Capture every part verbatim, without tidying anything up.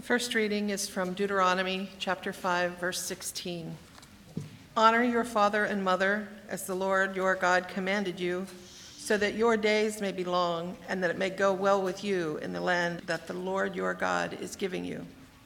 First reading is from Deuteronomy chapter five, verse sixteen. Honor your father and mother as the Lord your God commanded you, so that your days may be long and that it may go well with you in the land that the Lord your God is giving you.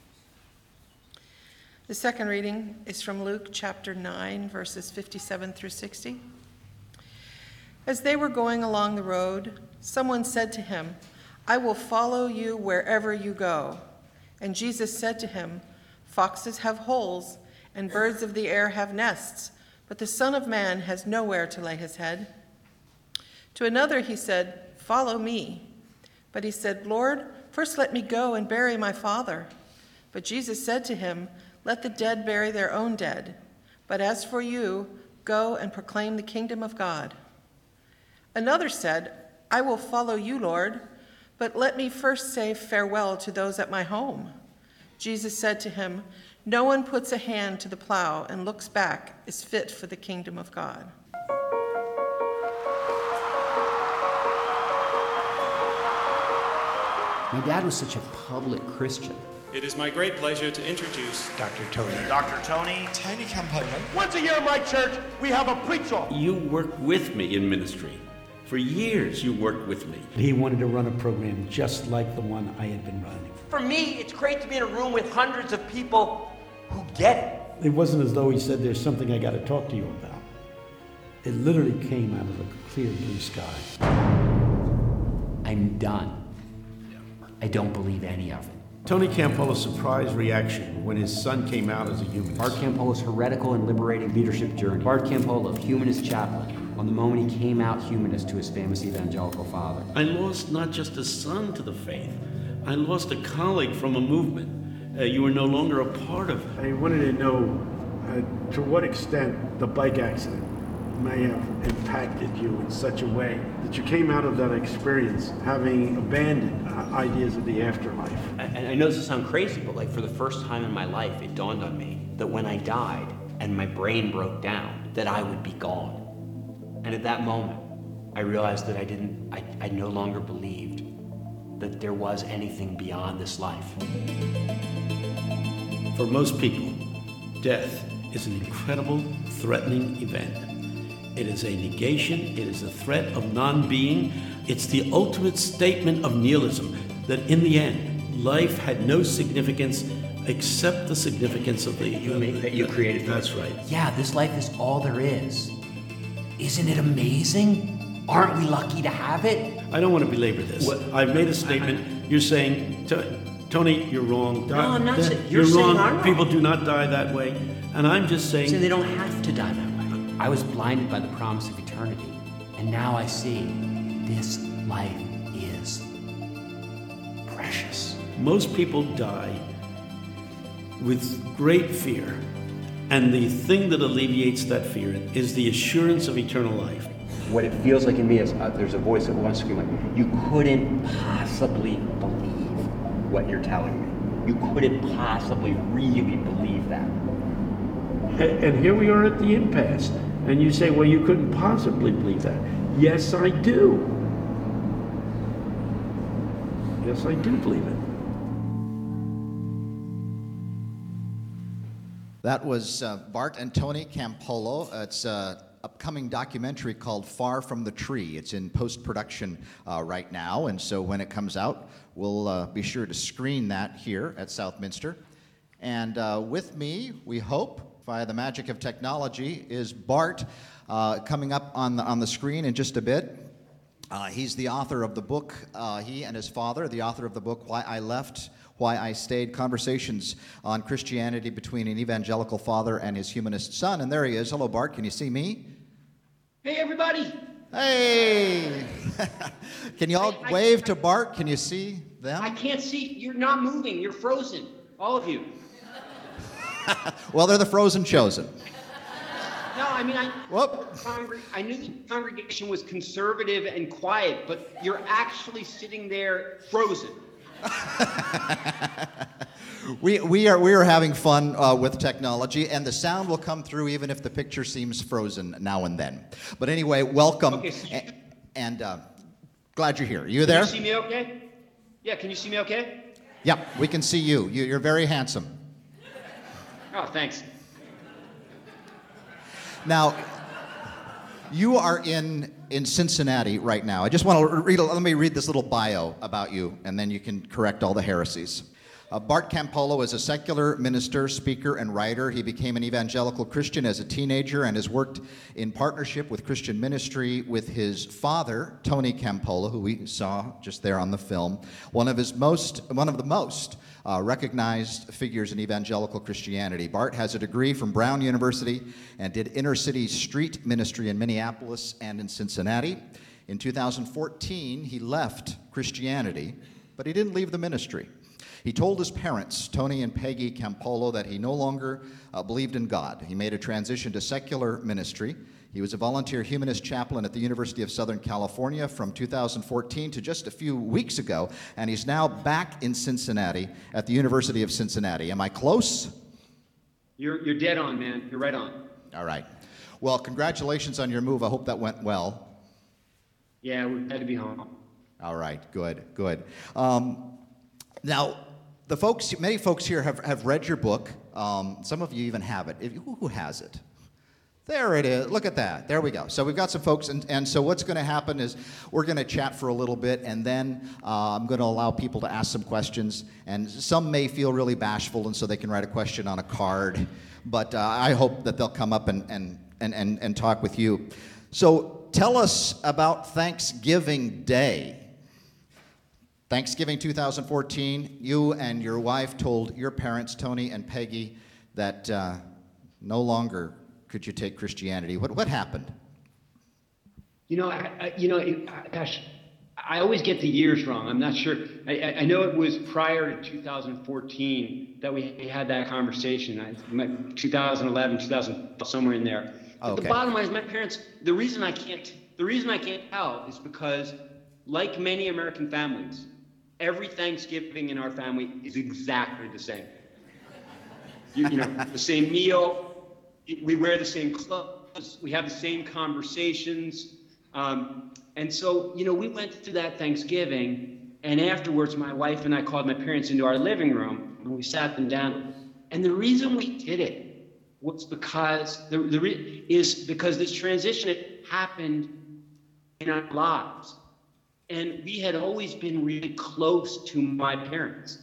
The second reading is from Luke chapter nine, verses fifty-seven through sixty. As they were going along the road, someone said to him, "I will follow you wherever you go." And Jesus said to him, "Foxes have holes, and birds of the air have nests, but the Son of Man has nowhere to lay his head." To another he said, "Follow me." But he said, "Lord, first let me go and bury my father." But Jesus said to him, "Let the dead bury their own dead. But as for you, go and proclaim the kingdom of God." Another said, "I will follow you, Lord, but let me first say farewell to those at my home." Jesus said to him, "No one puts a hand to the plow and looks back is fit for the kingdom of God." My dad was such a public Christian. It is my great pleasure to introduce Doctor Tony. Doctor Tony. Tony Campolo. Once a year in my church, we have a preach-off. You worked with me in ministry. For years, you worked with me. He wanted to run a program just like the one I had been running. For me, it's great to be in a room with hundreds of people who get it. It wasn't as though he said, "There's something I got to talk to you about." It literally came out of a clear blue sky. I'm done. I don't believe any of it. Tony Campolo's surprise reaction when his son came out as a humanist. Bart Campolo's heretical and liberating leadership journey. Bart Campolo, humanist chaplain, on the moment he came out humanist to his famous evangelical father. I lost not just a son to the faith, I lost a colleague from a movement uh, you were no longer a part of. I wanted to know uh, to what extent the bike accident may have impacted you in such a way that you came out of that experience having abandoned uh, ideas of the afterlife. And I know this will sound crazy, but like for the first time in my life, it dawned on me that when I died and my brain broke down, that I would be gone. And at that moment, I realized that I didn't, I, I no longer believed that there was anything beyond this life. For most people, death is an incredible, threatening event. It is a negation, it is a threat of non-being. It's the ultimate statement of nihilism, that in the end, life had no significance except the significance of the... You make that you created. That's right. Yeah, this life is all there is. Isn't it amazing? Aren't we lucky to have it? I don't want to belabor this. What? I've made a statement. You're saying, Tony, you're wrong. No, I'm not saying- You're, you're saying wrong. I'm wrong. People do not die that way. And I'm just saying... So they don't have to die that way. I was blinded by the promise of eternity, and now I see this life is precious. Most people die with great fear, and the thing that alleviates that fear is the assurance of eternal life. What it feels like in me is uh, there's a voice that wants to scream like, "You couldn't possibly believe what you're telling me. You couldn't possibly really believe that." And here we are at the impasse. And you say, "Well, you couldn't possibly believe that." Yes, I do. Yes, I do believe it. That was uh, Bart and Tony Campolo. Uh, it's an upcoming documentary called Far From the Tree. It's in post-production uh, right now, and so when it comes out, we'll uh, be sure to screen that here at Southminster. And uh, with me, we hope, via the magic of technology, is Bart, uh, coming up on the, on the screen in just a bit. Uh, he's the author of the book, uh, he and his father, the author of the book, Why I Left, Why I Stayed, Conversations on Christianity Between an Evangelical Father and His Humanist Son. And there he is. Hello, Bart. Can you see me? Hey, everybody. Hey! Can you all I, I, wave I, to Bart? Can you see them? I can't see. You're not moving. You're frozen. All of you. Well, they're the frozen chosen. No, I mean, I, Whoop. congr- I knew the congregation was conservative and quiet, but you're actually sitting there frozen. we we are we are having fun uh, with technology, and the sound will come through even if the picture seems frozen now and then. But anyway, welcome, Okay, so you, and, and uh, glad you're here. You there? Can you see me okay? Yeah, can you see me okay? Yep, we can see you. you you're very handsome. Oh, thanks. Now, you are in, in Cincinnati right now. I just want to read, a, let me read this little bio about you, and then you can correct all the heresies. Uh, Bart Campolo is a secular minister, speaker, and writer. He became an evangelical Christian as a teenager and has worked in partnership with Christian ministry with his father, Tony Campolo, who we saw just there on the film, one of his most, one of the most uh, recognized figures in evangelical Christianity. Bart has a degree from Brown University and did inner city street ministry in Minneapolis and in Cincinnati. In two thousand fourteen, he left Christianity, but he didn't leave the ministry. He told his parents, Tony and Peggy Campolo, that he no longer uh, believed in God. He made a transition to secular ministry. He was a volunteer humanist chaplain at the University of Southern California from two thousand fourteen to just a few weeks ago, and he's now back in Cincinnati at the University of Cincinnati. Am I close? You're, you're dead on, man. You're right on. All right. Well, congratulations on your move. I hope that went well. Yeah, we had to be home. All right, good, good. Um, now, the folks, many folks here have, have read your book. Um, some of you even have it. If, who, who has it? There it is. Look at that. There we go. So we've got some folks, and, and so what's going to happen is we're going to chat for a little bit, and then uh, I'm going to allow people to ask some questions. And some may feel really bashful, and so they can write a question on a card. But uh, I hope that they'll come up and, and, and, and, and talk with you. So tell us about Thanksgiving Day. Thanksgiving two thousand fourteen, you and your wife told your parents, Tony and Peggy, that uh, no longer could you take Christianity. What what happened? You know, I, I, you know, it, I, gosh, I always get the years wrong. I'm not sure. I, I know it was prior to two thousand fourteen that we had that conversation. I, two thousand eleven, two thousand, somewhere in there. But okay. The bottom line is, my parents. The reason I can't, the reason I can't tell is because, like many American families, every Thanksgiving in our family is exactly the same. You, you know, the same meal, we wear the same clothes, we have the same conversations. Um, and so, you know, we went through that Thanksgiving, and afterwards my wife and I called my parents into our living room, and we sat them down. And the reason we did it was because, the, the re- is because this transition had happened in our lives. And we had always been really close to my parents.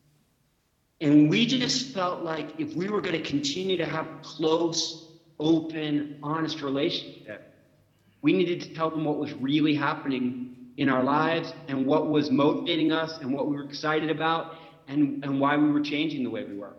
And we just felt like if we were going to continue to have a close, open, honest relationship, we needed to tell them what was really happening in our lives and what was motivating us and what we were excited about and, and why we were changing the way we were.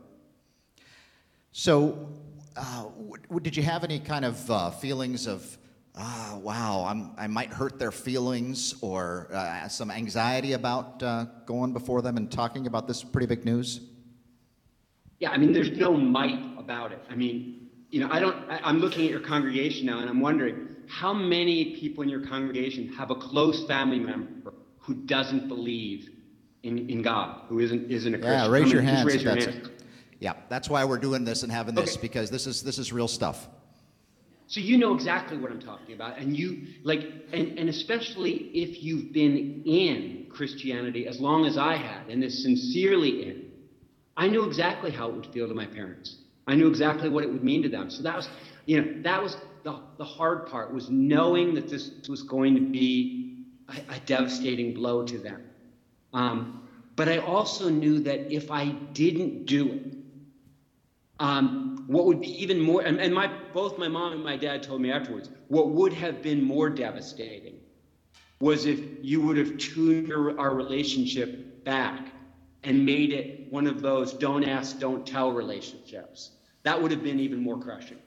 So, uh, w- did you have any kind of uh, feelings of, ah, wow, I'm, I might hurt their feelings, or uh, some anxiety about uh, going before them and talking about this pretty big news? Yeah, I mean, there's no might about it. I mean, you know, I don't, I, I'm looking at your congregation now, and I'm wondering how many people in your congregation have a close family member who doesn't believe in, in God, who isn't isn't a Christian? Yeah, raise I mean, your just hands. raise your That's hand. it. Yeah, that's why we're doing this and having this, Okay. because this is this is real stuff. So you know exactly what I'm talking about, and you like, and, and especially if you've been in Christianity as long as I had, and is sincerely in, I knew exactly how it would feel to my parents. I knew exactly what it would mean to them. So that was, you know, that was the the hard part, was knowing that this was going to be a, a devastating blow to them. Um, but I also knew that if I didn't do it, Um, what would be even more, and, and my both my mom and my dad told me afterwards, what would have been more devastating was if you would have tuned your, our relationship back and made it one of those don't ask, don't tell relationships. That would have been even more crushing.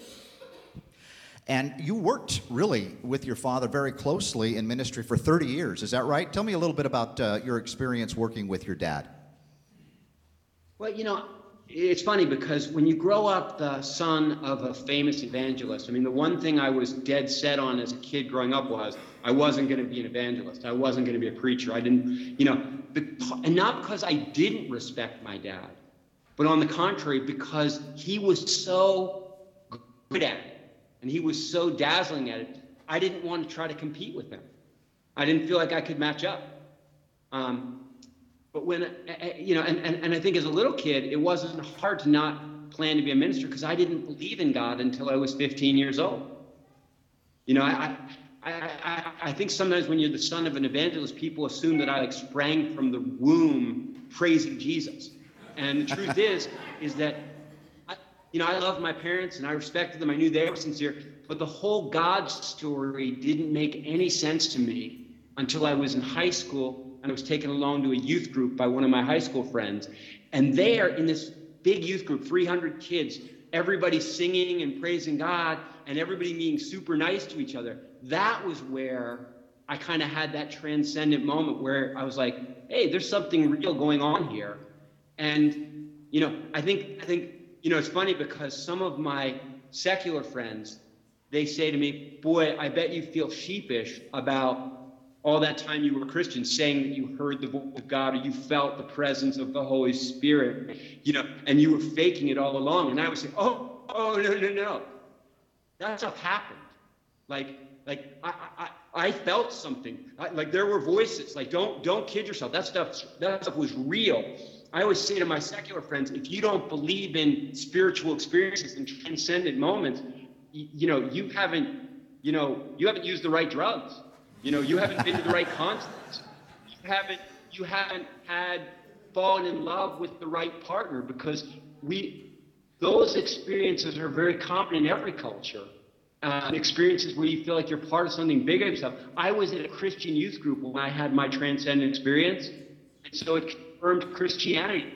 And you worked really with your father very closely in ministry for thirty years. Is that right? Tell me a little bit about uh, your experience working with your dad. Well, you know, it's funny because when you grow up the son of a famous evangelist, I mean, the one thing I was dead set on as a kid growing up was I wasn't going to be an evangelist. I wasn't going to be a preacher. I didn't, you know, and not because I didn't respect my dad, but on the contrary, because he was so good at it and he was so dazzling at it, I didn't want to try to compete with him. I didn't feel like I could match up. Um, but when, you know, and, and, and I think as a little kid, it wasn't hard to not plan to be a minister because I didn't believe in God until I was fifteen years old. You know, I, I, I, I think sometimes when you're the son of an evangelist, people assume that I like sprang from the womb praising Jesus. And the truth is, is that, I, you know, I loved my parents and I respected them. I knew they were sincere, but the whole God story didn't make any sense to me until I was in high school and I was taken along to a youth group by one of my high school friends. And there in this big youth group, three hundred kids, everybody singing and praising God and everybody being super nice to each other. That was where I kind of had that transcendent moment where I was like, hey, there's something real going on here. And, you know, I think, I think, you know, it's funny because some of my secular friends, they say to me, boy, I bet you feel sheepish about all that time you were a Christian, saying that you heard the voice of God or you felt the presence of the Holy Spirit, you know, and you were faking it all along. And I would say, oh, oh, no, no, no. That stuff happened. Like, like I, I, I felt something. I, like there were voices. Like, don't, don't kid yourself. That stuff, that stuff was real. I always say to my secular friends, if you don't believe in spiritual experiences and transcendent moments, you, you know, you haven't, you know, you haven't used the right drugs. You know, you haven't been to the right concerts. You haven't, you haven't had fallen in love with the right partner because we, those experiences are very common in every culture. Uh, experiences where you feel like you're part of something bigger than yourself. I was at a Christian youth group when I had my transcendent experience, and so it confirmed Christianity.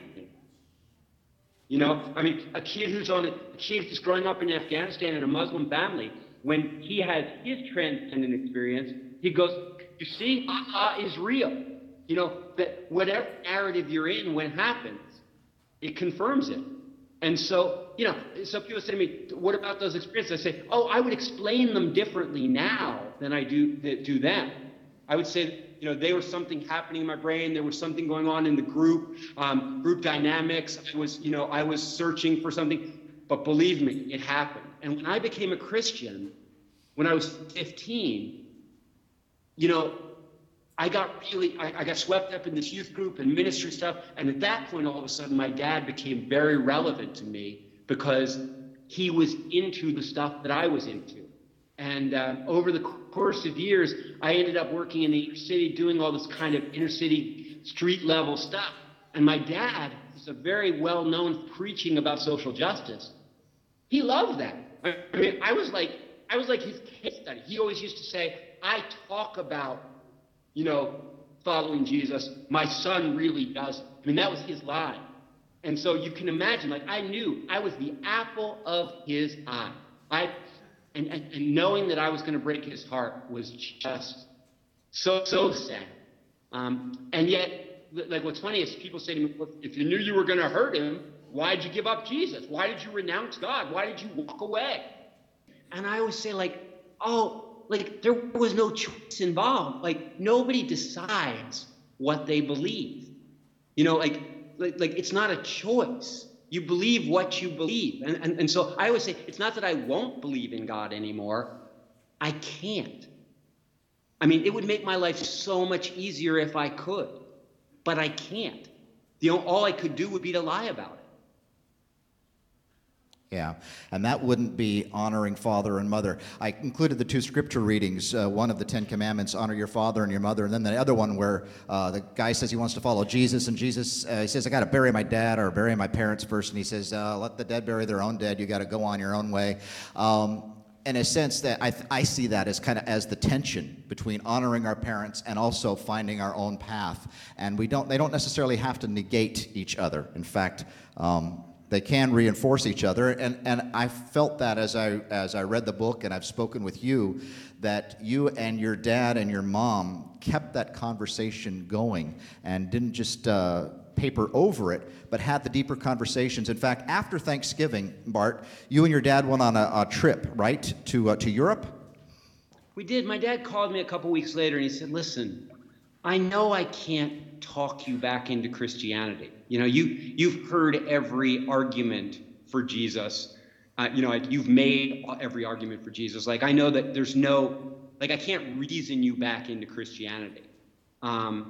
You know, I mean, a kid who's on a, a kid who's growing up in Afghanistan in a Muslim family, when he has his transcendent experience, he goes, you see, Allah is real. You know, that whatever narrative you're in when it happens, it confirms it. And so, you know, some people say to me, what about those experiences? I say, oh, I would explain them differently now than I do, do then. I would say, you know, there was something happening in my brain. There was something going on in the group, um, group dynamics. I was, you know, I was searching for something. But believe me, it happened. And when I became a Christian, when I was fifteen, you know, I got really, I, I got swept up in this youth group and ministry stuff. And at that point, all of a sudden, my dad became very relevant to me because he was into the stuff that I was into. And uh, over the course of years, I ended up working in the inner city, doing all this kind of inner city street level stuff. And my dad is a very well-known preaching about social justice. He loved that. I mean, I was like, I was like his case study. He always used to say, I talk about, you know, following Jesus. My son really doesn't. I mean, that was his line. And so you can imagine, like, I knew I was the apple of his eye. I, and, and, and knowing that I was going to break his heart was just so, so sad. Um, and yet, like, what's funny is people say to me, well, if you knew you were going to hurt him, why did you give up Jesus? Why did you renounce God? Why did you walk away? And I always say, like, oh, like, there was no choice involved. Like, nobody decides what they believe. You know, like, like, like it's not a choice. You believe what you believe. And, and, and so I always say, it's not that I won't believe in God anymore. I can't. I mean, it would make my life so much easier if I could. But I can't. You know, all I could do would be to lie about it. Yeah, and that wouldn't be honoring father and mother. I included the two scripture readings, uh, one of the Ten Commandments, honor your father and your mother, and then the other one where uh, the guy says he wants to follow Jesus, and Jesus, uh, he says, I got to bury my dad or bury my parents first, and he says, uh, let the dead bury their own dead, you got to go on your own way. Um, in a sense that I, th- I see that as kind of as the tension between honoring our parents and also finding our own path. And we don't, they don't necessarily have to negate each other. In fact, um, they can reinforce each other, and, and I felt that as I as I read the book, and I've spoken with you, that you and your dad and your mom kept that conversation going and didn't just uh, paper over it, but had the deeper conversations. In fact, after Thanksgiving, Bart, you and your dad went on a, a trip, right, to uh, to Europe? We did. My dad called me a couple weeks later, and he said, listen, I know I can't talk you back into Christianity. You know, you, you've heard every argument for Jesus. Uh, you know, you've made every argument for Jesus. Like, I know that there's no, like, I can't reason you back into Christianity. Um,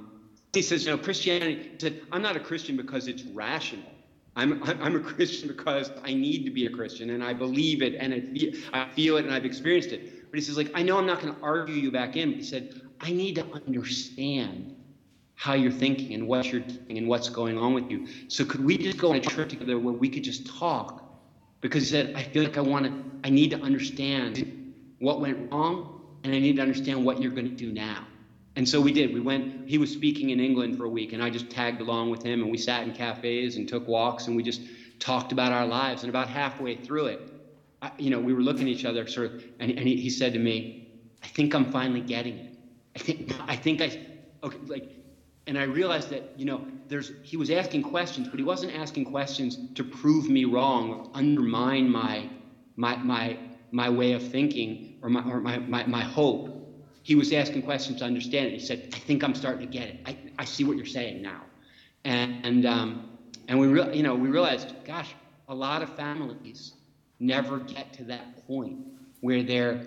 he says, you know, Christianity, he said, I'm not a Christian because it's rational. I'm, I'm a Christian because I need to be a Christian, and I believe it, and I feel, I feel it, and I've experienced it. But he says, like, I know I'm not going to argue you back in, but he said, I need to understand how you're thinking and what you're doing and what's going on with you. So could we just go on a trip together where we could just talk? Because he said, I feel like I want to, I need to understand what went wrong, and I need to understand what you're going to do now. And so we did. We went, he was speaking in England for a week, and I just tagged along with him, and we sat in cafes and took walks, and we just talked about our lives. And about halfway through it, I, you know, we were looking at each other sort of, and, and he, he said to me, I think I'm finally getting it. I think, I think I, okay, like, and I realized that, you know, there's, he was asking questions, but he wasn't asking questions to prove me wrong or undermine my, my, my, my way of thinking or my, or my, my, my hope. He was asking questions to understand it. He said, I think I'm starting to get it. I, I see what you're saying now. And, and, um, and we, re- you know, we realized, gosh, a lot of families never get to that point where they're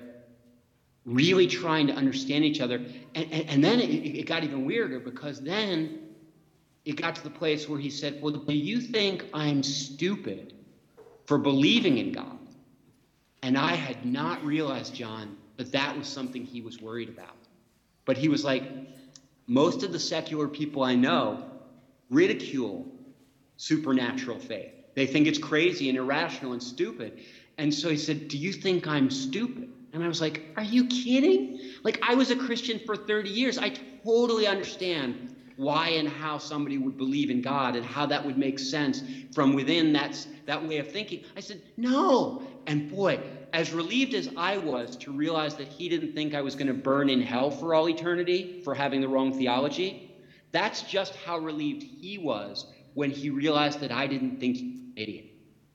really trying to understand each other. And, and, and then it, it got even weirder, because then it got to the place where he said, well, do you think I'm stupid for believing in God? And I had not realized, John, that that was something he was worried about. But he was like, most of the secular people I know ridicule supernatural faith. They think it's crazy and irrational and stupid. And so he said, do you think I'm stupid? And I was like, are you kidding? Like, I was a Christian for thirty years. I totally understand why and how somebody would believe in God and how that would make sense from within that, that way of thinking. I said, no. And boy, as relieved as I was to realize that he didn't think I was going to burn in hell for all eternity for having the wrong theology, that's just how relieved he was when he realized that I didn't think he was an idiot.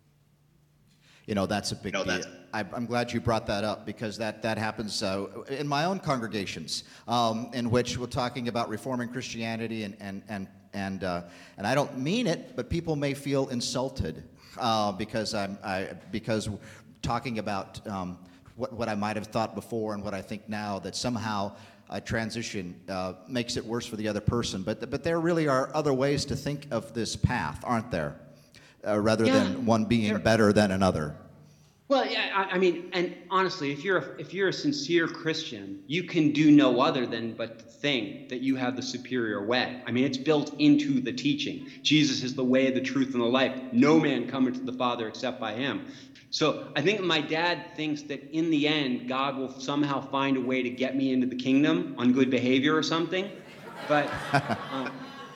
You know, that's a big No, deal. that's- I, I'm glad you brought that up, because that, that happens uh, in my own congregations, um, in which we're talking about reforming Christianity, and and and and uh, and I don't mean it, but people may feel insulted uh, because I'm I because talking about um, what what I might have thought before and what I think now, that somehow a transition uh, makes it worse for the other person. But but there really are other ways to think of this path, aren't there? Uh, rather Yeah. than one being There- better than another. Well, yeah, I, I mean, and honestly, if you're a, if you're a sincere Christian, you can do no other than but to think that you have the superior way. I mean, it's built into the teaching. Jesus is the way, the truth, and the life. No man cometh to the Father except by him. So I think my dad thinks that in the end, God will somehow find a way to get me into the kingdom on good behavior or something. But um,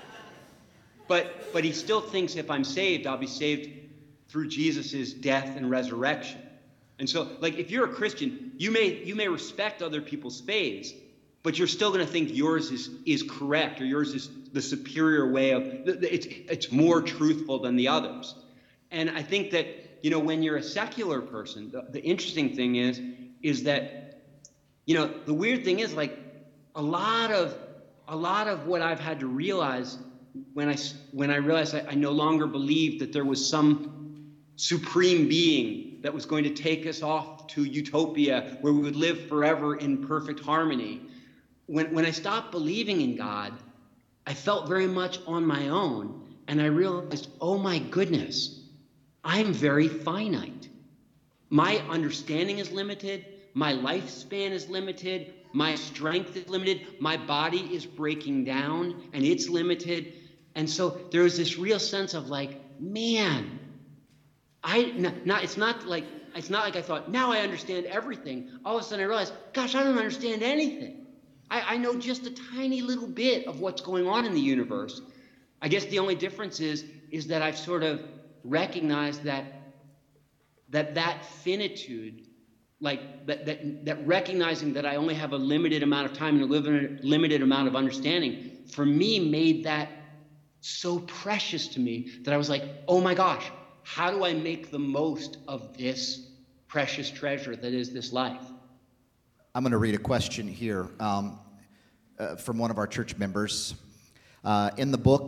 but but he still thinks if I'm saved, I'll be saved through Jesus's death and resurrection. And so, like, if you're a Christian, you may you may respect other people's faiths, but you're still going to think yours is is correct, or yours is the superior way of it's it's more truthful than the others. And I think that, you know, when you're a secular person, the, the interesting thing is is that, you know, the weird thing is, like, a lot of a lot of what I've had to realize when I when I realized I, I no longer believed that there was some supreme being that was going to take us off to utopia where we would live forever in perfect harmony. When, when I stopped believing in God, I felt very much on my own, and I realized, oh my goodness, I'm very finite. My understanding is limited, my lifespan is limited, my strength is limited, my body is breaking down, and it's limited. And so there was this real sense of, like, man, I not, not it's not like it's not like I thought, now I understand everything. All of a sudden I realized, gosh, I don't understand anything. I, I know just a tiny little bit of what's going on in the universe. I guess the only difference is is that I've sort of recognized that that that finitude, like that that that recognizing that I only have a limited amount of time and a limited limited amount of understanding, for me made that so precious to me that I was like, oh my gosh, how do I make the most of this precious treasure that is this life? I'm going to read a question here um, uh, from one of our church members. Uh, in the book,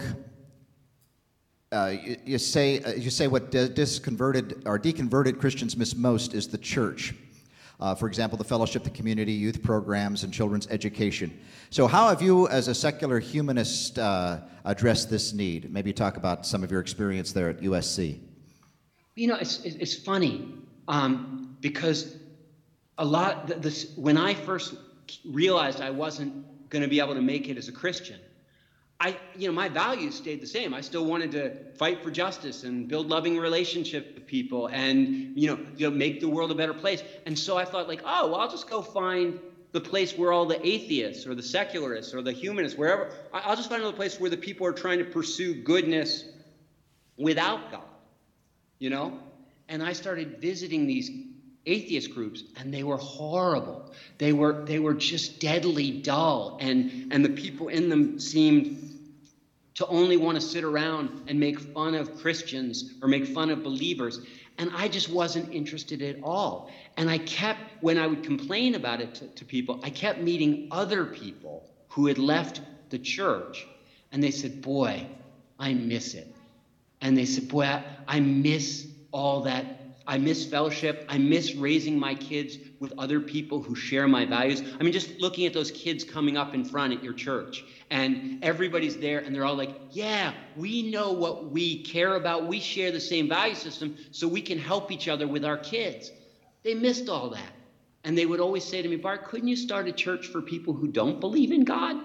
uh, you, you say uh, you say what dis- disconverted or deconverted Christians miss most is the church. Uh, for example, the fellowship, the community, youth programs, and children's education. So how have you, as a secular humanist, uh, addressed this need? Maybe talk about some of your experience there at U S C. You know, it's, it's funny um, because a lot, this, when I first realized I wasn't going to be able to make it as a Christian, I, you know, my values stayed the same. I still wanted to fight for justice and build loving relationships with people and, you know, you know, make the world a better place. And so I thought like, oh, well, I'll just go find the place where all the atheists or the secularists or the humanists, wherever, I'll just find another place where the people are trying to pursue goodness without God, you know? And I started visiting these atheist groups, and they were horrible. They were they were just deadly dull, and and the people in them seemed to only want to sit around and make fun of Christians or make fun of believers. And I just wasn't interested at all. And I kept, when I would complain about it to, to people, I kept meeting other people who had left the church, and they said, boy, I miss it. And they said, boy, I, I miss all that. I miss fellowship. I miss raising my kids with other people who share my values. I mean, just looking at those kids coming up in front at your church, and everybody's there, and they're all like, yeah, we know what we care about. We share the same value system, so we can help each other with our kids. They missed all that. And they would always say to me, Bart, couldn't you start a church for people who don't believe in God?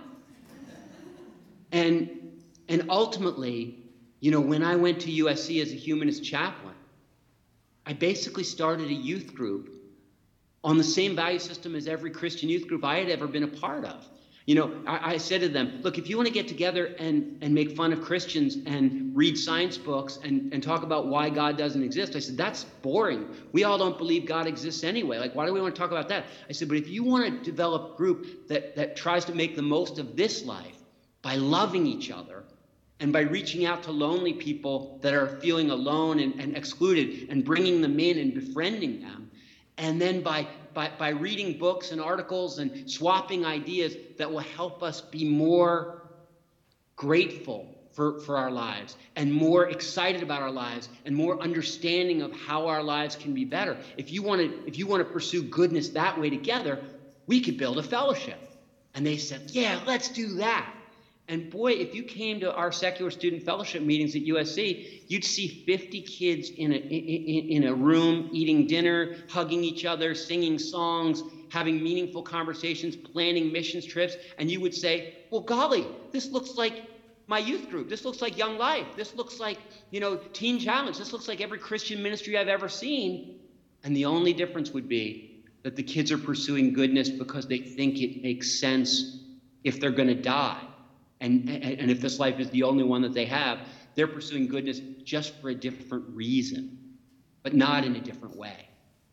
And, and ultimately, you know, when I went to U S C as a humanist chaplain, I basically started a youth group on the same value system as every Christian youth group I had ever been a part of. You know, I, I said to them, look, if you want to get together and, and make fun of Christians and read science books and, and talk about why God doesn't exist, I said, that's boring. We all don't believe God exists anyway. Like, why do we want to talk about that? I said, but if you want to develop a group that, that tries to make the most of this life by loving each other, and by reaching out to lonely people that are feeling alone and, and excluded and bringing them in and befriending them. And then by, by, by reading books and articles and swapping ideas that will help us be more grateful for, for our lives and more excited about our lives and more understanding of how our lives can be better. If you want to, if you want to pursue goodness that way together, we could build a fellowship. And they said, yeah, let's do that. And boy, if you came to our secular student fellowship meetings at U S C, you'd see fifty kids in a, in, in a room eating dinner, hugging each other, singing songs, having meaningful conversations, planning missions trips. And you would say, well, golly, this looks like my youth group. This looks like Young Life. This looks like, you know, Teen Challenge. This looks like every Christian ministry I've ever seen. And the only difference would be that the kids are pursuing goodness because they think it makes sense if they're going to die. And, and if this life is the only one that they have, they're pursuing goodness just for a different reason, but not in a different way.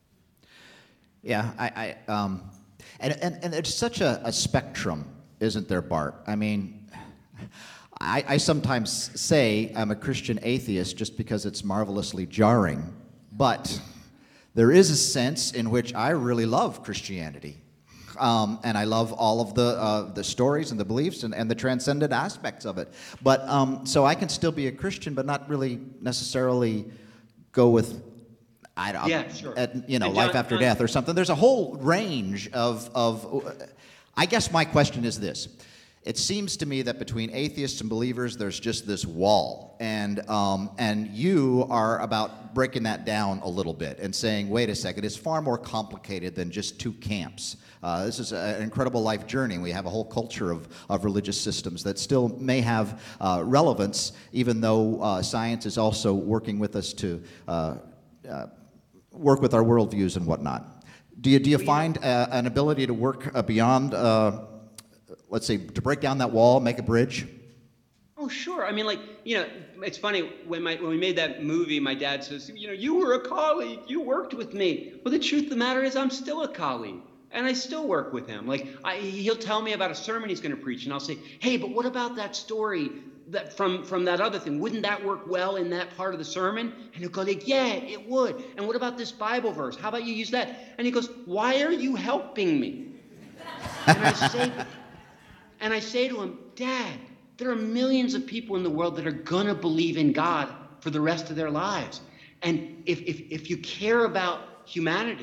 Yeah, I, I um, and, and, and it's such a, a spectrum, isn't there, Bart? I mean, I, I sometimes say I'm a Christian atheist just because it's marvelously jarring, but there is a sense in which I really love Christianity. Um, and I love all of the uh, the stories and the beliefs and, and the transcendent aspects of it. But um, so I can still be a Christian, but not really necessarily go with, I don't, yeah, sure. at, you know, And John, life after John, death or something. There's a whole range of of. I guess my question is this: it seems to me that between atheists and believers, there's just this wall, and um, and you are about breaking that down a little bit and saying, wait a second, it's far more complicated than just two camps. Uh, this is a, an incredible life journey. We have a whole culture of, of religious systems that still may have uh, relevance, even though uh, science is also working with us to uh, uh, work with our worldviews and whatnot. Do you, do you find uh, an ability to work uh, beyond, uh, let's say, to break down that wall, make a bridge? Oh, sure. I mean, like, you know, it's funny, when my when we made that movie, my dad says, you know, you were a colleague, you worked with me. Well, the truth of the matter is I'm still a colleague. And I still work with him. Like, I, he'll tell me about a sermon he's going to preach, and I'll say, hey, but what about that story that from, from that other thing? Wouldn't that work well in that part of the sermon? And he'll go, like, yeah, it would. And what about this Bible verse? How about you use that? And he goes, why are you helping me? And I say, and I say to him, Dad, there are millions of people in the world that are going to believe in God for the rest of their lives. And if, if, if you care about humanity,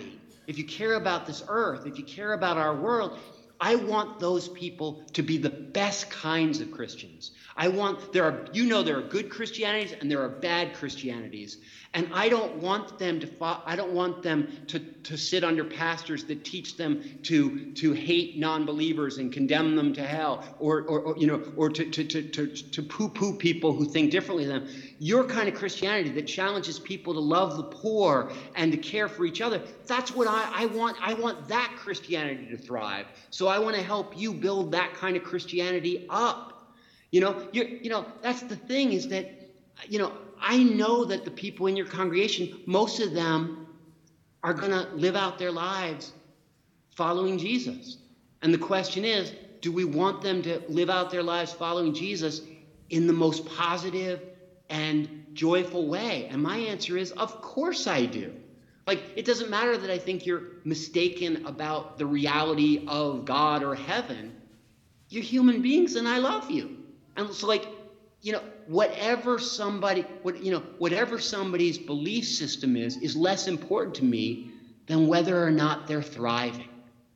if you care about this earth, if you care about our world, I want those people to be the best kinds of Christians. I want, there are, you know, there are good Christianities and there are bad Christianities. And I don't want them to, fo- I don't want them to, to sit under pastors that teach them to, to hate non-believers and condemn them to hell, or, or, or you know, or to, to, to, to, to poo-poo people who think differently than them. Your kind of Christianity that challenges people to love the poor and to care for each other, that's what I, I want. I want that Christianity to thrive. So I want to help you build that kind of Christianity up. You know, you're, you know, that's the thing is that, you know, I know that the people in your congregation, most of them are going to live out their lives following Jesus. And the question is, do we want them to live out their lives following Jesus in the most positive and joyful way? And my answer is, of course I do. Like, it doesn't matter that I think you're mistaken about the reality of God or heaven. You're human beings and I love you. And so, like, you know, whatever somebody, what, you know, whatever somebody's belief system is, is less important to me than whether or not they're thriving.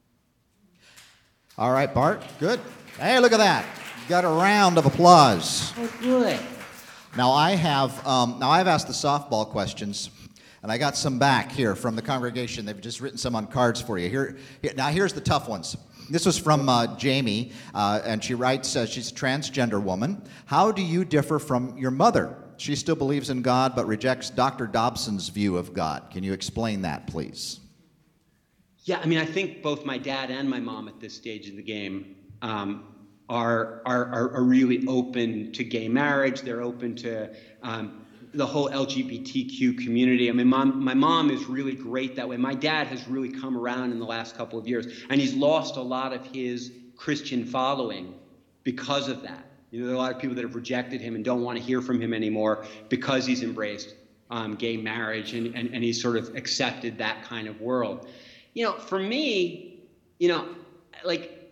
All right, Bart, good. Hey, look at that. Got a round of applause. Oh, good. Now I have, um, now I've asked the softball questions, and I got some back here from the congregation. They've just written some on cards for you. Here, here now here's the tough ones. This was from uh, Jamie, uh, and she writes, uh, she's a transgender woman. How do you differ from your mother? She still believes in God, but rejects Doctor Dobson's view of God. Can you explain that, please? Yeah, I mean, I think both my dad and my mom at this stage of the game um, are, are, are, are really open to gay marriage. They're open to um, the whole L G B T Q community. I mean, mom, my mom is really great that way. My dad has really come around in the last couple of years, and he's lost a lot of his Christian following because of that. You know, there are a lot of people that have rejected him and don't want to hear from him anymore because he's embraced um, gay marriage and, and, and he's sort of accepted that kind of world. You know, for me, you know, like,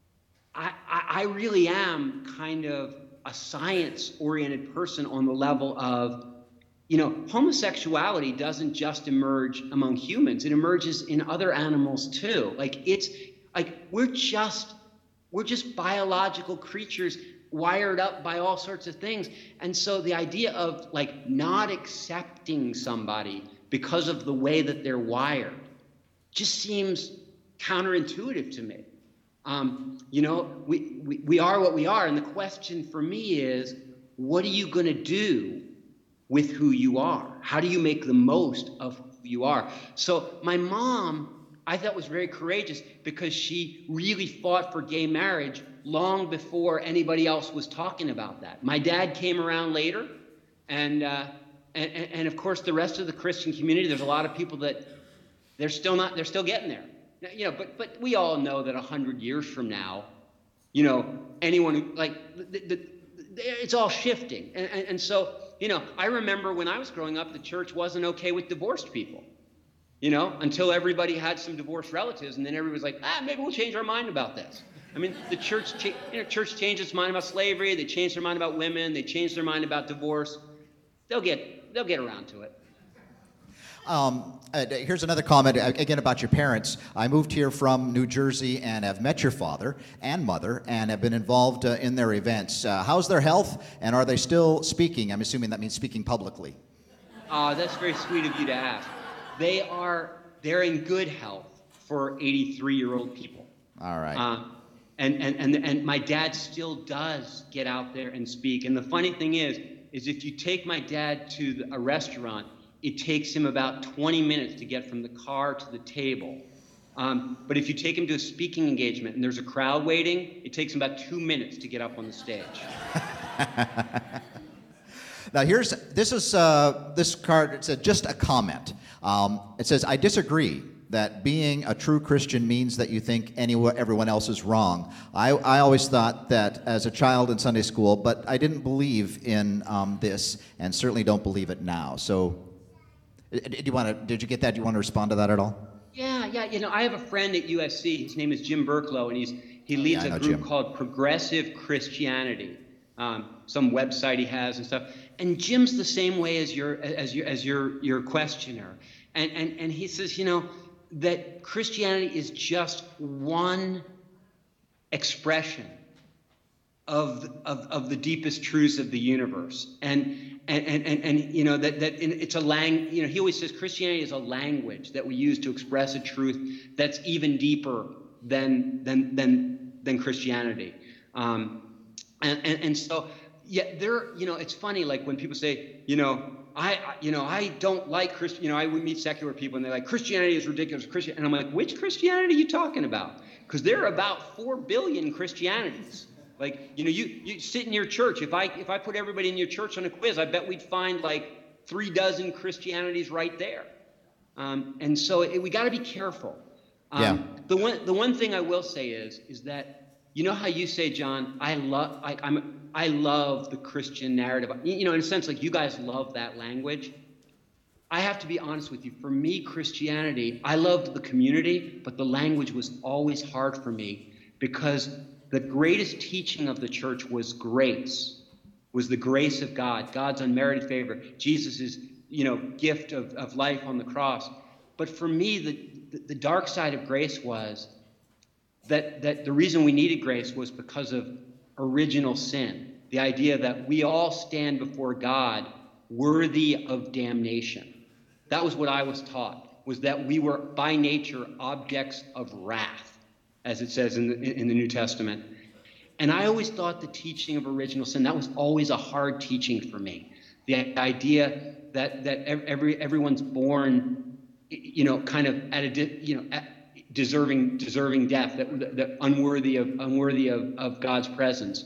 I, I, I really am kind of a science-oriented person on the level of, you know, homosexuality doesn't just emerge among humans. It emerges in other animals too. Like, it's like we're just we're just biological creatures wired up by all sorts of things. And so the idea of like not accepting somebody because of the way that they're wired just seems counterintuitive to me. Um, you know, we, we, we are what we are. And the question for me is, what are you going to do with who you are? How do you make the most of who you are? So my mom, I thought, was very courageous because she really fought for gay marriage long before anybody else was talking about that. My dad came around later, and, uh, and, and of course the rest of the Christian community, there's a lot of people that they're still not, they're still getting there. You know, but but we all know that a hundred years from now, you know, anyone who, like, the, the, the, it's all shifting. And, and, and so, you know, I remember when I was growing up, the church wasn't okay with divorced people, you know, until everybody had some divorced relatives. And then everybody was like, ah, maybe we'll change our mind about this. I mean, the church, cha- you know, church changed its mind about slavery. They changed their mind about women. They changed their mind about divorce. They'll get, they'll get around to it. Um, uh, here's another comment, uh, again, about your parents. I moved here from New Jersey and have met your father and mother and have been involved uh, in their events. Uh, how's their health, and are they still speaking? I'm assuming that means speaking publicly. Uh, that's very sweet of you to ask. They are, they're in good health for eighty-three-year-old people. All right. Uh, and, and, and, and my dad still does get out there and speak. And the funny thing is, is if you take my dad to the, a restaurant, it takes him about twenty minutes to get from the car to the table. Um, but if you take him to a speaking engagement and there's a crowd waiting, it takes him about two minutes to get up on the stage. Now here's, this is, uh, this card, it's a, just a comment. Um, it says, I disagree that being a true Christian means that you think anyone, everyone else is wrong. I, I always thought that as a child in Sunday school, but I didn't believe in um, this, and certainly don't believe it now. So, do you want to, did you get that? Do you want to respond to that at all? Yeah, yeah. You know, I have a friend at U S C. His name is Jim Burklow, and he's he leads yeah, a group Jim. called Progressive Christianity. Um, some website he has and stuff. And Jim's the same way as your as your as your your questioner. And and and he says, you know, that Christianity is just one expression of, of, of the deepest truths of the universe. And, and, and, and, and you know, that, that it's a lang, you know, he always says Christianity is a language that we use to express a truth that's even deeper than, than, than, than Christianity. Um, and, and, and so, yeah, there, you know, it's funny, like when people say, you know, I, you know, I don't like Christ, you know, I would meet secular people and they're like, Christianity is ridiculous, Christian, and I'm like, which Christianity are you talking about? Because there are about four billion Christianities. Like, you know, you, you sit in your church. If I if I put everybody in your church on a quiz, I bet we'd find like three dozen Christianities right there. Um, and so it, we got to be careful. Um, Yeah. The one the one thing I will say is is that, you know how you say, John, I love I, I'm I love the Christian narrative. You know, in a sense, like you guys love that language. I have to be honest with you. For me, Christianity, I loved the community, but the language was always hard for me because the greatest teaching of the church was grace, was the grace of God, God's unmerited favor, Jesus' you know, gift of, of life on the cross. But for me, the, the, the dark side of grace was that, that the reason we needed grace was because of original sin. The idea that we all stand before God worthy of damnation. That was what I was taught, was that we were by nature objects of wrath, as it says in the, in the New Testament. And I always thought the teaching of original sin, that was always a hard teaching for me. The idea that, that every, everyone's born, you know, kind of at a, you know, at deserving, deserving death, that, that unworthy of, unworthy of, of God's presence.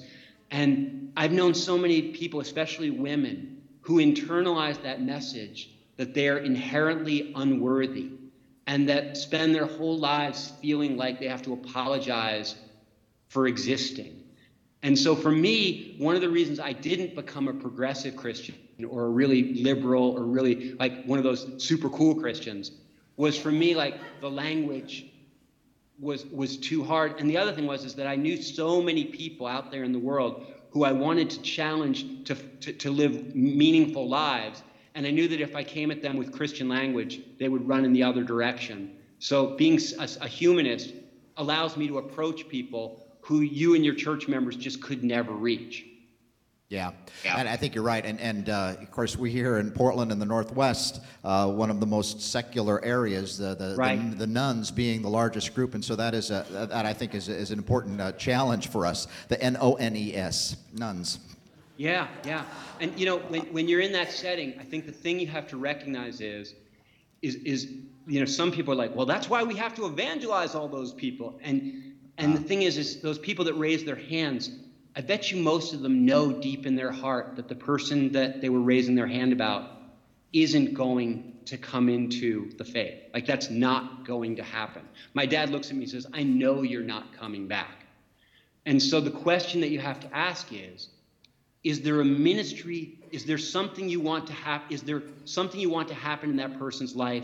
And I've known so many people, especially women, who internalize that message that they are inherently unworthy and that spend their whole lives feeling like they have to apologize for existing. And so for me, one of the reasons I didn't become a progressive Christian or a really liberal or really like one of those super cool Christians was for me like the language was was too hard. And the other thing was is that I knew so many people out there in the world who I wanted to challenge to, to, to live meaningful lives. And I knew that if I came at them with Christian language, they would run in the other direction. So being a, a humanist allows me to approach people who you and your church members just could never reach. Yeah, yeah. And I think you're right. And, and uh, of course, we here in Portland in the Northwest, uh, one of the most secular areas, the the, right. the the nuns being the largest group. And so that is a, that I think is, is an important uh, challenge for us, the N O N E S, nuns. Yeah, yeah. And, you know, when, when you're in that setting, I think the thing you have to recognize is, is, is, you know, some people are like, well, that's why we have to evangelize all those people. And, and uh. the thing is, is those people that raise their hands, I bet you most of them know deep in their heart that the person that they were raising their hand about isn't going to come into the faith. Like, that's not going to happen. My dad looks at me and says, I know you're not coming back. And so the question that you have to ask is, is there a ministry, is there something you want to happen, is there something you want to happen in that person's life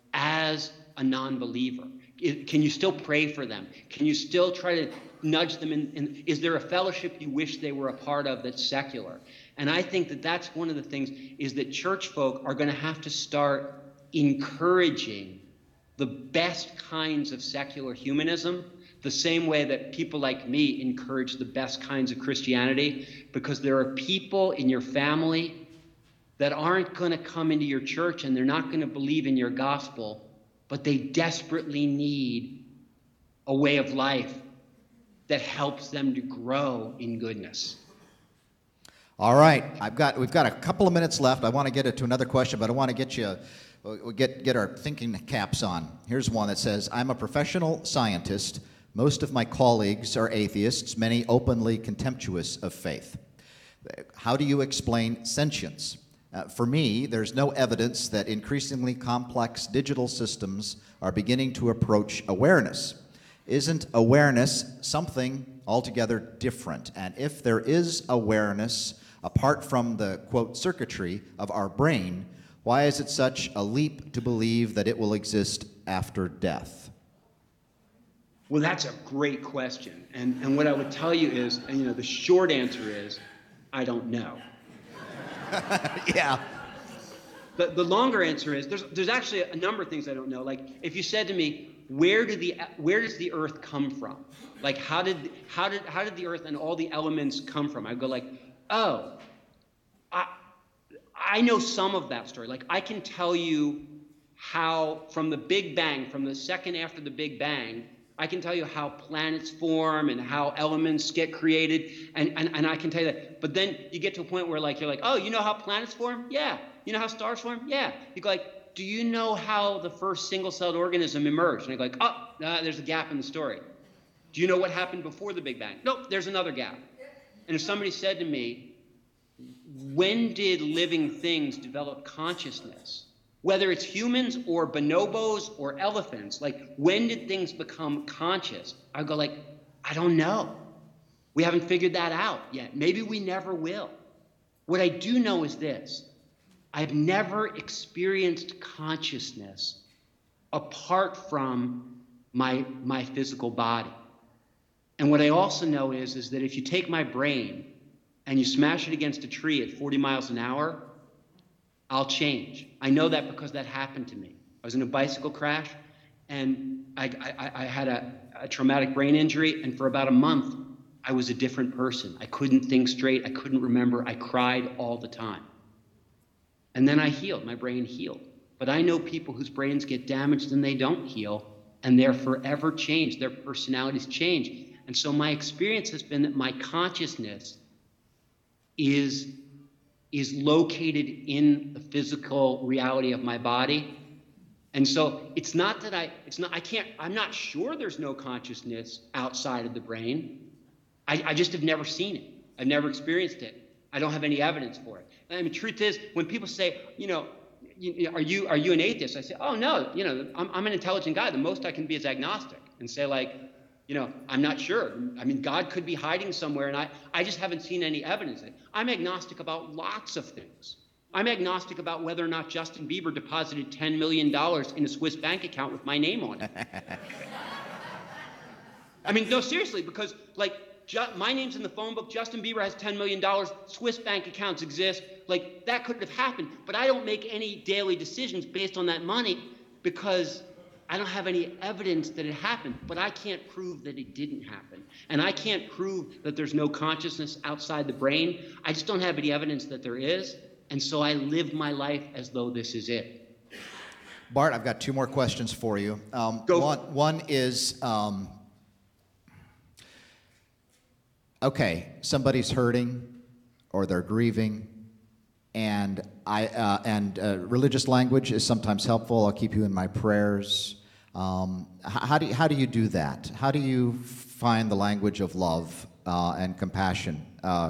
as a non-believer? Can you still pray for them? Can you still try to nudge them in, in? Is there a fellowship you wish they were a part of that's secular? And I think that that's one of the things, is that church folk are going to have to start encouraging the best kinds of secular humanism, the same way that people like me encourage the best kinds of Christianity, because there are people in your family that aren't going to come into your church and they're not going to believe in your gospel, but they desperately need a way of life that helps them to grow in goodness. All right, I've got we've got a couple of minutes left. I want to get to another question, but I want to get you uh, get get our thinking caps on. Here's one that says, "I'm a professional scientist. Most of my colleagues are atheists, many openly contemptuous of faith. How do you explain sentience? Uh, for me, there's no evidence that increasingly complex digital systems are beginning to approach awareness. Isn't awareness something altogether different? And if there is awareness, apart from the, quote, circuitry of our brain, why is it such a leap to believe that it will exist after death?" Well, that's a great question. And, and what I would tell you is, and, you know, the short answer is, I don't know. Yeah. the, the longer answer is there's there's actually a number of things I don't know. Like if you said to me, where did the where does the earth come from? Like how did how did how did the earth and all the elements come from? I'd go like, oh, I I know some of that story. Like I can tell you how from the Big Bang, from the second after the Big Bang, I can tell you how planets form and how elements get created, and, and, and I can tell you that. But then you get to a point where like you're like, oh, you know how planets form? Yeah. You know how stars form? Yeah. You go like, do you know how the first single-celled organism emerged? And I go like, oh, uh, there's a gap in the story. Do you know what happened before the Big Bang? Nope, there's another gap. And if somebody said to me, when did living things develop consciousness? Whether it's humans or bonobos or elephants, like when did things become conscious? I go like, I don't know. We haven't figured that out yet. Maybe we never will. What I do know is this. I've never experienced consciousness apart from my, my physical body. And what I also know is, is that if you take my brain and you smash it against a tree at forty miles an hour, I'll change. I know that because that happened to me. I was in a bicycle crash, and I, I, I had a, a traumatic brain injury, and for about a month, I was a different person. I couldn't think straight. I couldn't remember. I cried all the time. And then I healed. My brain healed. But I know people whose brains get damaged and they don't heal, and they're forever changed. Their personalities change. And so my experience has been that my consciousness is is located in the physical reality of my body. And so it's not that I, it's not, I can't, I'm not sure there's no consciousness outside of the brain. I, I just have never seen it. I've never experienced it. I don't have any evidence for it. I mean, truth is, when people say, you know, you, are you are you an atheist? I say, oh no, you know, I'm, I'm an intelligent guy. The most I can be is agnostic and say like, you know, I'm not sure. I mean, God could be hiding somewhere, and I, I just haven't seen any evidence. I'm agnostic about lots of things. I'm agnostic about whether or not Justin Bieber deposited ten million dollars in a Swiss bank account with my name on it. I mean, no, seriously, because, like, ju- my name's in the phone book, Justin Bieber has ten million dollars, Swiss bank accounts exist. Like, that could have happened, but I don't make any daily decisions based on that money because I don't have any evidence that it happened, but I can't prove that it didn't happen. And I can't prove that there's no consciousness outside the brain. I just don't have any evidence that there is. And so I live my life as though this is it. Bart, I've got two more questions for you. Um, Go. One, one is, um, okay, somebody's hurting or they're grieving, and I uh, and uh, religious language is sometimes helpful. I'll keep you in my prayers. Um, how do you, how do you do that? How do you find the language of love uh, and compassion uh,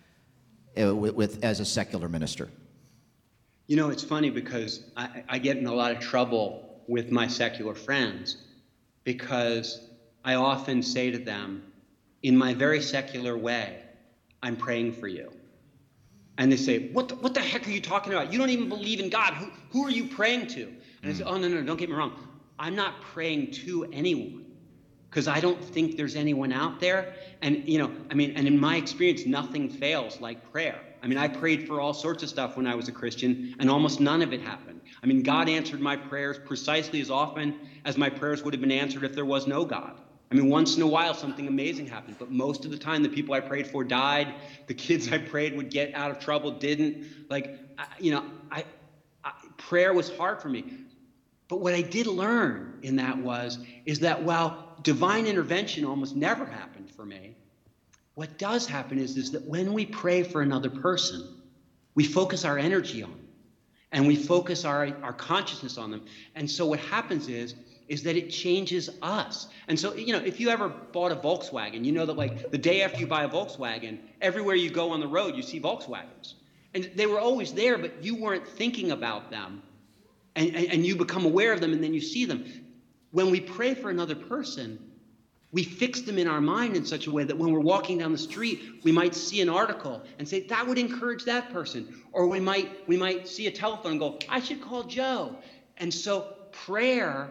with, with as a secular minister? You know, it's funny because I, I get in a lot of trouble with my secular friends because I often say to them, in my very secular way, I'm praying for you. And they say, what the, what the heck are you talking about? You don't even believe in God. Who, who are you praying to? And I say, oh, no, no, don't get me wrong. I'm not praying to anyone because I don't think there's anyone out there. And, you know, I mean, and in my experience, nothing fails like prayer. I mean, I prayed for all sorts of stuff when I was a Christian, and almost none of it happened. I mean, God answered my prayers precisely as often as my prayers would have been answered if there was no God. I mean, once in a while, something amazing happened, but most of the time, the people I prayed for died. The kids I prayed would get out of trouble didn't. Like, I, you know, I, I, prayer was hard for me. But what I did learn in that was, is that while divine intervention almost never happened for me, what does happen is, is that when we pray for another person, we focus our energy on them, and we focus our, our consciousness on them. And so what happens is, is that it changes us. And so, you know, if you ever bought a Volkswagen, you know that like the day after you buy a Volkswagen, everywhere you go on the road, you see Volkswagens. And they were always there, but you weren't thinking about them. And, and, and you become aware of them, and then you see them. When we pray for another person, we fix them in our mind in such a way that when we're walking down the street, we might see an article and say, that would encourage that person. Or we might, we might see a telephone and go, I should call Joe. And so prayer,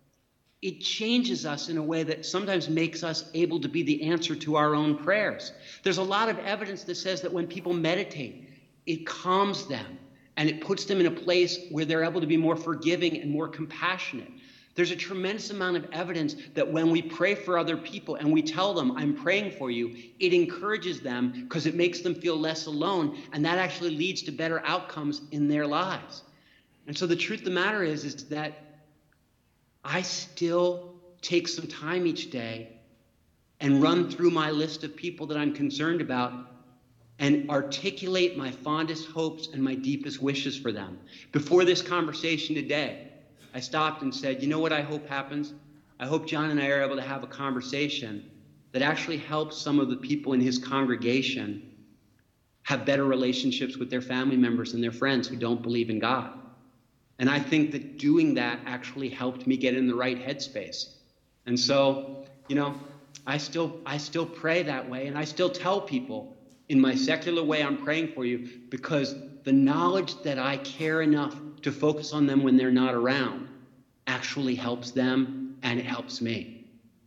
it changes us in a way that sometimes makes us able to be the answer to our own prayers. There's a lot of evidence that says that when people meditate, it calms them and it puts them in a place where they're able to be more forgiving and more compassionate. There's a tremendous amount of evidence that when we pray for other people and we tell them, I'm praying for you, it encourages them because it makes them feel less alone, and that actually leads to better outcomes in their lives. And so the truth of the matter is, is that I still take some time each day and run through my list of people that I'm concerned about and articulate my fondest hopes and my deepest wishes for them. Before this conversation today, I stopped and said, you know what I hope happens? I hope John and I are able to have a conversation that actually helps some of the people in his congregation have better relationships with their family members and their friends who don't believe in God. And I think that doing that actually helped me get in the right headspace. And so, you know, I still, I still pray that way, and I still tell people in my secular way, I'm praying for you, because the knowledge that I care enough to focus on them when they're not around actually helps them, and it helps me.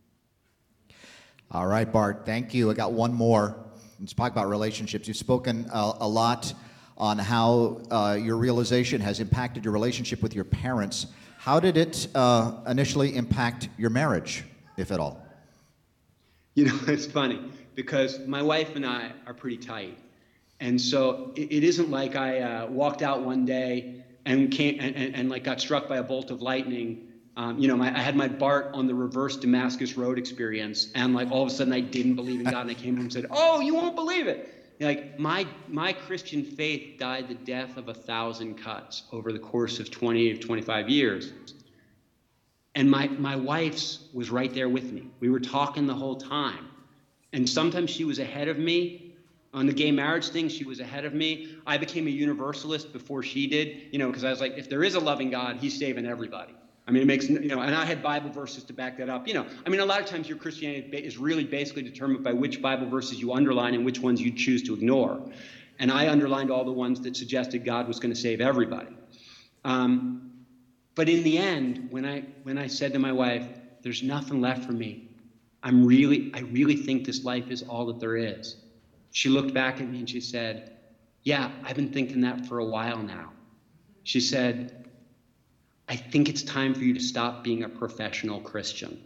All right, Bart, thank you. I got one more. Let's talk about relationships. You've spoken a, a lot on how uh, your realization has impacted your relationship with your parents. How did it uh, initially impact your marriage, if at all? You know, it's funny, because my wife and I are pretty tight. And so it, it isn't like I uh, walked out one day and came and, and, and like got struck by a bolt of lightning. Um, you know, my, I had my Bart on the reverse Damascus Road experience, and like all of a sudden I didn't believe in God, and I came home and said, "Oh, you won't believe it." Like my my Christian faith died the death of a thousand cuts over the course of twenty to twenty-five years. And my my wife's was right there with me. We were talking the whole time, and sometimes she was ahead of me. On the gay marriage thing, she was ahead of me. I became a universalist before she did, you know, because I was like, if there is a loving God, he's saving everybody. I mean, it makes, you know, and I had Bible verses to back that up. You know, I mean, a lot of times your Christianity is really basically determined by which Bible verses you underline and which ones you choose to ignore. And I underlined all the ones that suggested God was going to save everybody. Um, but in the end, when I when I said to my wife, there's nothing left for me, I'm really, I really think this life is all that there is. She looked back at me and she said, yeah, I've been thinking that for a while now. She said, I think it's time for you to stop being a professional Christian.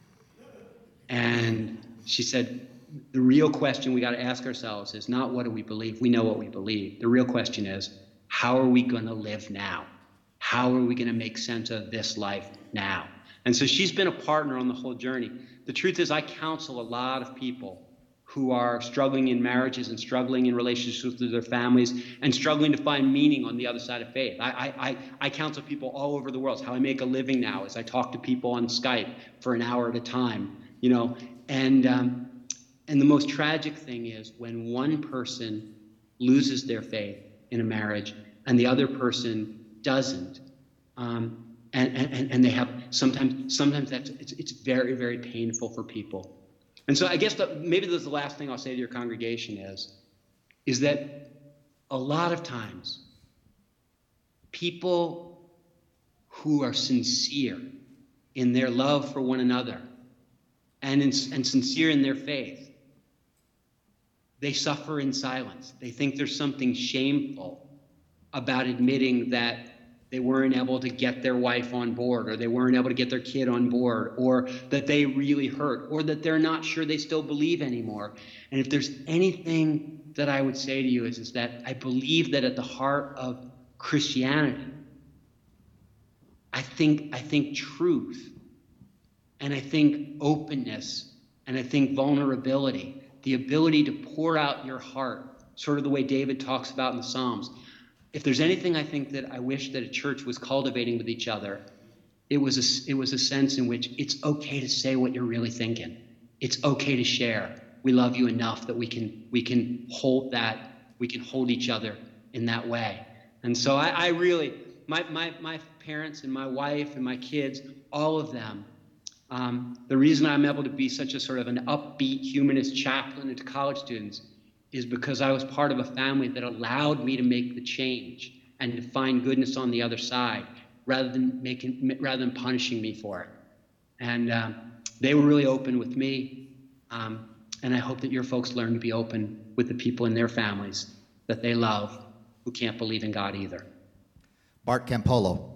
And she said, the real question we got to ask ourselves is not what do we believe? We know what we believe. The real question is, how are we going to live now? How are we going to make sense of this life now? And so she's been a partner on the whole journey. The truth is, I counsel a lot of people who are struggling in marriages and struggling in relationships with their families and struggling to find meaning on the other side of faith. I, I, I counsel people all over the world. It's how I make a living now is I talk to people on Skype for an hour at a time, you know. And, um, and the most tragic thing is when one person loses their faith in a marriage and the other person doesn't. Um, and, and, and they have sometimes, sometimes that's, it's, it's very, very painful for people. And so I guess the, maybe this is the last thing I'll say to your congregation is, is that a lot of times people who are sincere in their love for one another and, in, and sincere in their faith, they suffer in silence. They think there's something shameful about admitting that they weren't able to get their wife on board, or they weren't able to get their kid on board, or that they really hurt, or that they're not sure they still believe anymore. And if there's anything that I would say to you is, is that I believe that at the heart of Christianity, I think, I think truth, and I think openness, and I think vulnerability, the ability to pour out your heart, sort of the way David talks about in the Psalms. If there's anything I think that I wish that a church was cultivating with each other, it was a, it was a sense in which it's okay to say what you're really thinking. It's okay to share. We love you enough that we can we can hold that, we can hold each other in that way. And so I, I really, my, my, my parents and my wife and my kids, all of them, um, the reason I'm able to be such a sort of an upbeat humanist chaplain to college students is because I was part of a family that allowed me to make the change and to find goodness on the other side rather than making, rather than punishing me for it. And um, they were really open with me. Um, and I hope that your folks learn to be open with the people in their families that they love who can't believe in God either. Bart Campolo.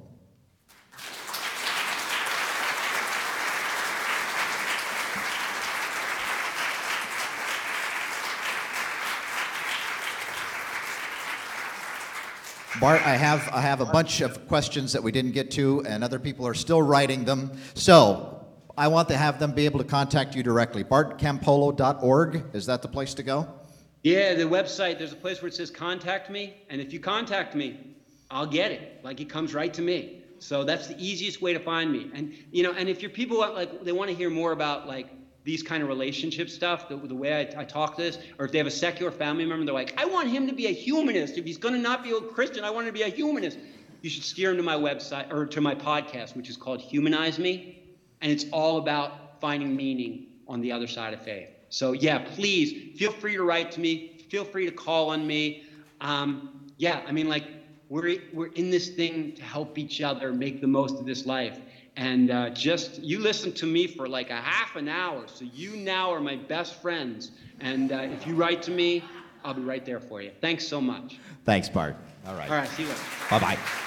Bart, I have, I have a bunch of questions that we didn't get to, and other people are still writing them. So I want to have them be able to contact you directly. bart campolo dot org, is that the place to go? Yeah, the website, there's a place where it says contact me, and if you contact me, I'll get it. Like, it comes right to me. So that's the easiest way to find me. And, you know, and if your people, want, like, they want to hear more about, like, these kind of relationship stuff, the, the way I, I talk this, or if they have a secular family member, they're like, I want him to be a humanist. If he's going to not be a Christian, I want him to be a humanist. You should steer him to my website, or to my podcast, which is called Humanize Me, and it's all about finding meaning on the other side of faith. So, yeah, please, feel free to write to me. Feel free to call on me. Um, yeah, I mean, like, we're, we're in this thing to help each other make the most of this life. And uh, just, you listen to me for like a half an hour, so you now are my best friends. And uh, if you write to me, I'll be right there for you. Thanks so much. Thanks, Bart. All right. All right, see you later. Bye-bye.